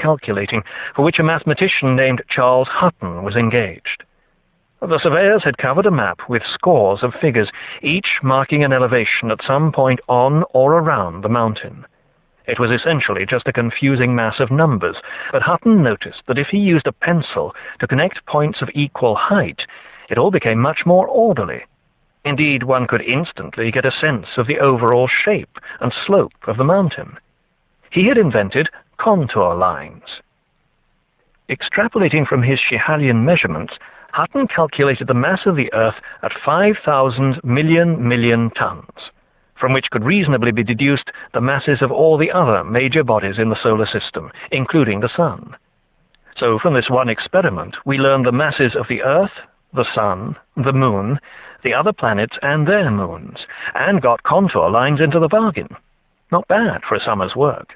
calculating, for which a mathematician named Charles Hutton was engaged. The surveyors had covered a map with scores of figures, each marking an elevation at some point on or around the mountain. It was essentially just a confusing mass of numbers, but Hutton noticed that if he used a pencil to connect points of equal height, it all became much more orderly. Indeed, one could instantly get a sense of the overall shape and slope of the mountain. He had invented contour lines. Extrapolating from his Schiehallion measurements, Hutton calculated the mass of the Earth at 5,000 million tons, from which could reasonably be deduced the masses of all the other major bodies in the solar system, including the Sun. So from this one experiment, we learned the masses of the Earth, the Sun, the Moon, the other planets and their moons, and got contour lines into the bargain. Not bad for a summer's work.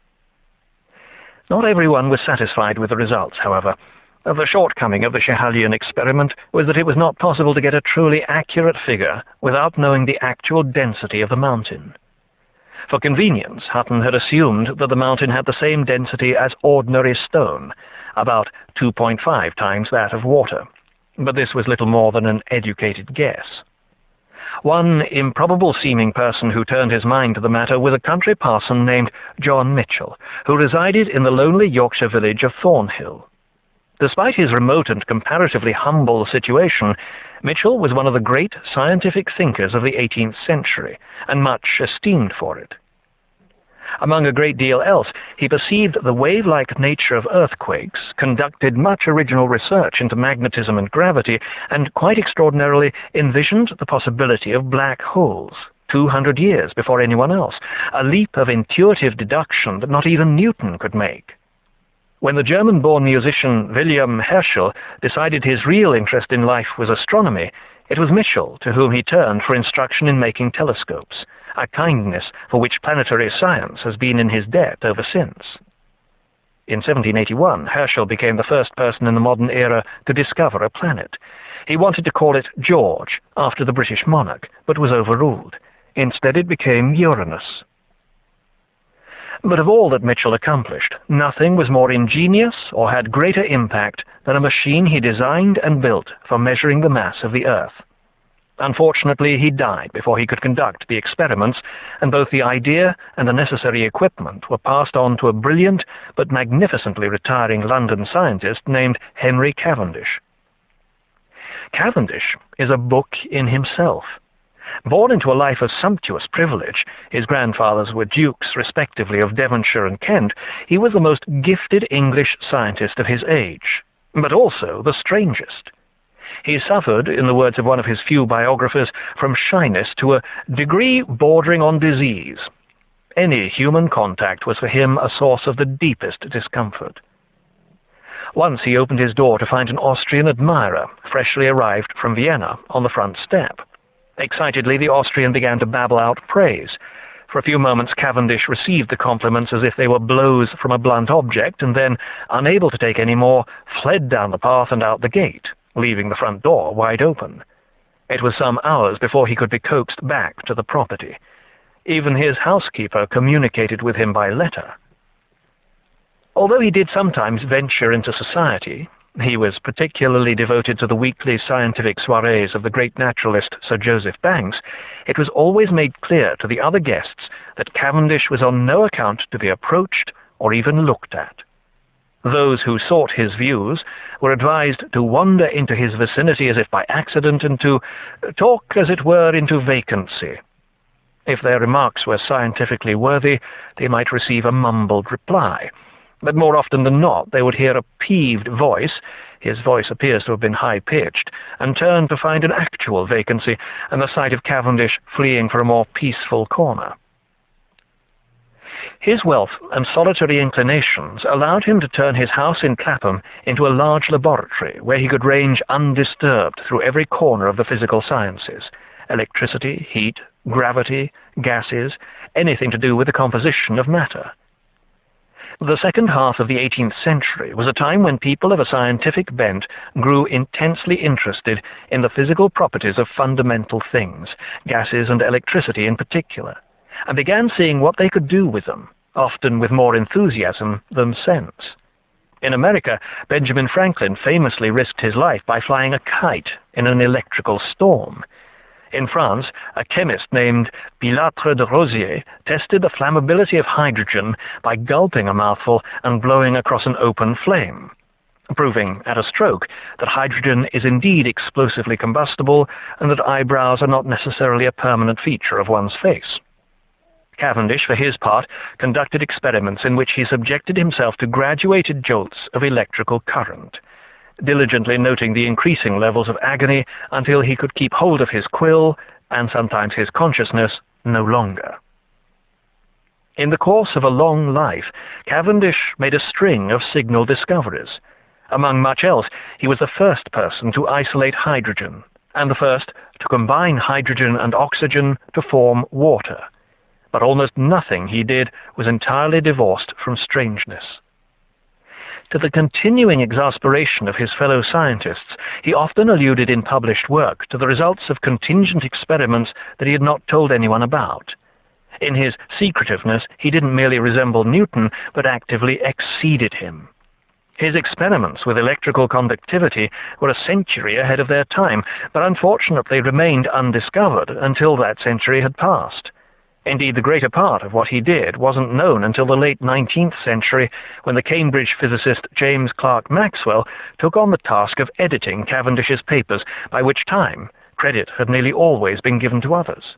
Not everyone was satisfied with the results, however. The shortcoming of the Schiehallion experiment was that it was not possible to get a truly accurate figure without knowing the actual density of the mountain. For convenience, Hutton had assumed that the mountain had the same density as ordinary stone, about 2.5 times that of water, but this was little more than an educated guess. One improbable-seeming person who turned his mind to the matter was a country parson named John Mitchell, who resided in the lonely Yorkshire village of Thornhill. Despite his remote and comparatively humble situation, Mitchell was one of the great scientific thinkers of the 18th century, and much esteemed for it. Among a great deal else, he perceived the wave-like nature of earthquakes, conducted much original research into magnetism and gravity, and quite extraordinarily envisioned the possibility of black holes, 200 years before anyone else, a leap of intuitive deduction that not even Newton could make. When the German-born musician Wilhelm Herschel decided his real interest in life was astronomy, it was Mitchell to whom he turned for instruction in making telescopes, a kindness for which planetary science has been in his debt ever since. In 1781, Herschel became the first person in the modern era to discover a planet. He wanted to call it George, after the British monarch, but was overruled. Instead it became Uranus. But of all that Mitchell accomplished, nothing was more ingenious or had greater impact than a machine he designed and built for measuring the mass of the Earth. Unfortunately, he died before he could conduct the experiments, and both the idea and the necessary equipment were passed on to a brilliant but magnificently retiring London scientist named Henry Cavendish. Cavendish is a book in himself. Born into a life of sumptuous privilege, his grandfathers were dukes respectively of Devonshire and Kent, he was the most gifted English scientist of his age, but also the strangest. He suffered, in the words of one of his few biographers, from shyness to a degree bordering on disease. Any human contact was for him a source of the deepest discomfort. Once he opened his door to find an Austrian admirer, freshly arrived from Vienna, on the front step. Excitedly, the Austrian began to babble out praise. For a few moments Cavendish received the compliments as if they were blows from a blunt object, and then, unable to take any more, fled down the path and out the gate, leaving the front door wide open. It was some hours before he could be coaxed back to the property. Even his housekeeper communicated with him by letter. Although he did sometimes venture into society, he was particularly devoted to the weekly scientific soirees of the great naturalist Sir Joseph Banks, it was always made clear to the other guests that Cavendish was on no account to be approached or even looked at. Those who sought his views were advised to wander into his vicinity as if by accident and to talk, as it were, into vacancy. If their remarks were scientifically worthy, they might receive a mumbled reply. But more often than not, they would hear a peeved voice, his voice appears to have been high-pitched, and turn to find an actual vacancy, and the sight of Cavendish fleeing for a more peaceful corner. His wealth and solitary inclinations allowed him to turn his house in Clapham into a large laboratory where he could range undisturbed through every corner of the physical sciences: electricity, heat, gravity, gases, anything to do with the composition of matter. The second half of the 18th century was a time when people of a scientific bent grew intensely interested in the physical properties of fundamental things, gases and electricity in particular, and began seeing what they could do with them, often with more enthusiasm than sense. In America, Benjamin Franklin famously risked his life by flying a kite in an electrical storm. In France, a chemist named Pilatre de Rosier tested the flammability of hydrogen by gulping a mouthful and blowing across an open flame, proving at a stroke that hydrogen is indeed explosively combustible and that eyebrows are not necessarily a permanent feature of one's face. Cavendish, for his part, conducted experiments in which he subjected himself to graduated jolts of electrical current, diligently noting the increasing levels of agony until he could keep hold of his quill, and sometimes his consciousness, no longer. In the course of a long life, Cavendish made a string of signal discoveries. Among much else, he was the first person to isolate hydrogen, and the first to combine hydrogen and oxygen to form water. But almost nothing he did was entirely divorced from strangeness. To the continuing exasperation of his fellow scientists, he often alluded in published work to the results of contingent experiments that he had not told anyone about. In his secretiveness, he didn't merely resemble Newton, but actively exceeded him. His experiments with electrical conductivity were a century ahead of their time, but unfortunately remained undiscovered until that century had passed. Indeed, the greater part of what he did wasn't known until the late 19th century, when the Cambridge physicist James Clerk Maxwell took on the task of editing Cavendish's papers, by which time credit had nearly always been given to others.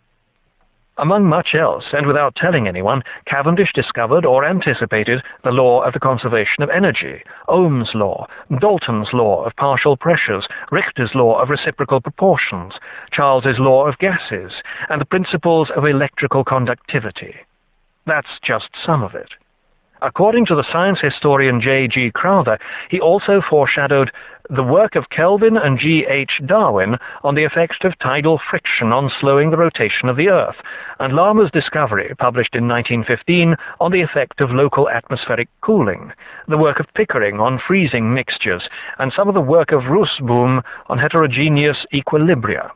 Among much else, and without telling anyone, Cavendish discovered or anticipated the law of the conservation of energy, Ohm's law, Dalton's law of partial pressures, Richter's law of reciprocal proportions, Charles's law of gases, and the principles of electrical conductivity. That's just some of it. According to the science historian J.G. Crowther, he also foreshadowed the work of Kelvin and G.H. Darwin on the effect of tidal friction on slowing the rotation of the Earth, and Larmor's discovery, published in 1915, on the effect of local atmospheric cooling, the work of Pickering on freezing mixtures, and some of the work of Roosboom on heterogeneous equilibria.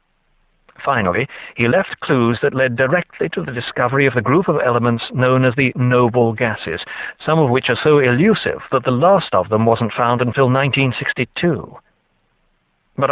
Finally, he left clues that led directly to the discovery of the group of elements known as the noble gases, some of which are so elusive that the last of them wasn't found until 1962.